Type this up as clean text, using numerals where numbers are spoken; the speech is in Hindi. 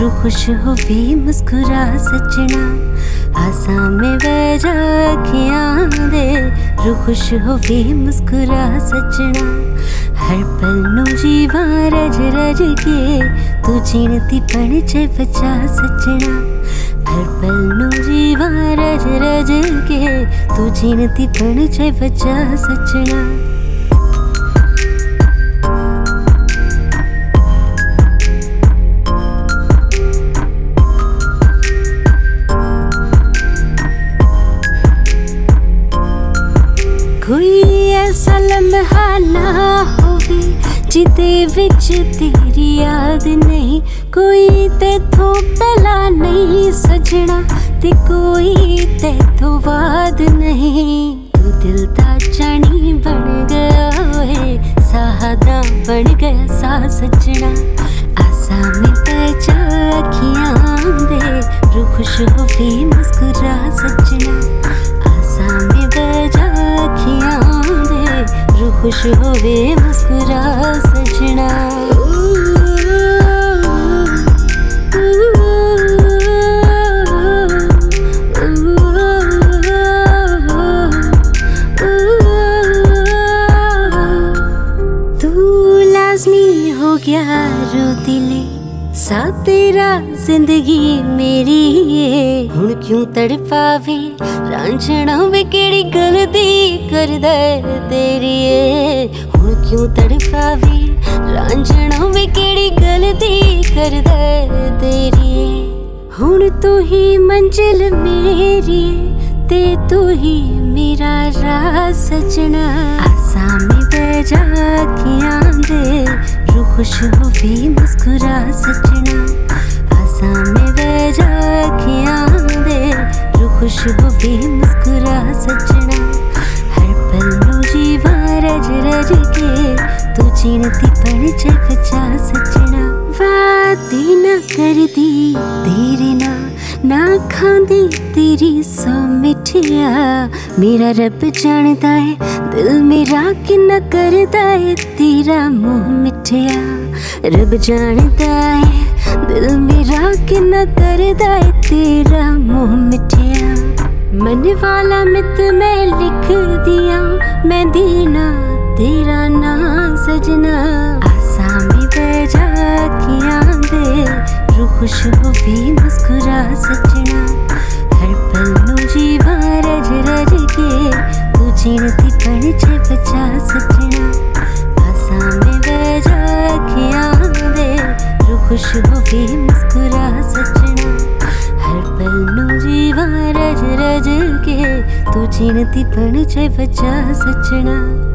रू खुश होवी मुस्कुरा सजना, आसा में बह जा अखियां दे, रू खुश होवी मुस्कुरा सजना। हर पल नू जीवा रज रज के, तू जीणती पण च बचा सजना। हर पल नू जीवा रज रज के, तू जीणती पण च बचा सजना। कोई ऐसा लम्हा ना होवे जिदे विच तेरी याद नहीं, कोई तेथों पहला नहीं सजना, ते कोई तेथों बाद नहीं। तू दिल दा जानी बन गया होए, साहदा बन गया सा सजना। आसा में बचा अखियां दे, रू खुश होवे मुस्कुरा सजना। आसा में बजा अखियां दे, रू खुश होवे मुस्कुरा सजना। तू लाज़मी हो गया रू दिले, सा तेरा जिंदगी मेरी है। हुण क्यों तड़पावे रांझणा वे केड़ी गलती करदा तेरी है। हुण क्यों तड़पावे रांझणा वे केड़ी गलती करदा तेरी है। हुण तू ही मंजिल मेरी ते तू ही मेरा राह सजना। आसा में बह जा अखियां दे, रू खुश होवी मुस्कुरा सजना। आसा में बह जा अखियां दे, रू खुश होवी मुस्कुरा सजना। हर पल नू जीवा रज रज के, तू जीणती पण च बचा सजना। वादे ना करदी तेरे ना खांदी तेरी सौ मिठिया। मेरा रब जानदा है दिल मेरा किन्ना करदा है तेरा मुँह मिठिया। रब जानदा है दिल मेरा किन्ना करदा है तेरा मुँह मिठिया। मन वाला मित मैं लिख दिया, मैं दीना तेरा ना सजना। आसा में बह जा अखियां दे, रू खुश होवी मुस्कुरा सजना। हर पल नू जीवा रज रज के, तू जीणती पण च बचा सजना। आसा में बह जा अखियां दे, रू खुश होवी मुस्कुरा सजना। हर पल नू जीवा रज रज के, तू जीणती पण च बचा सजना।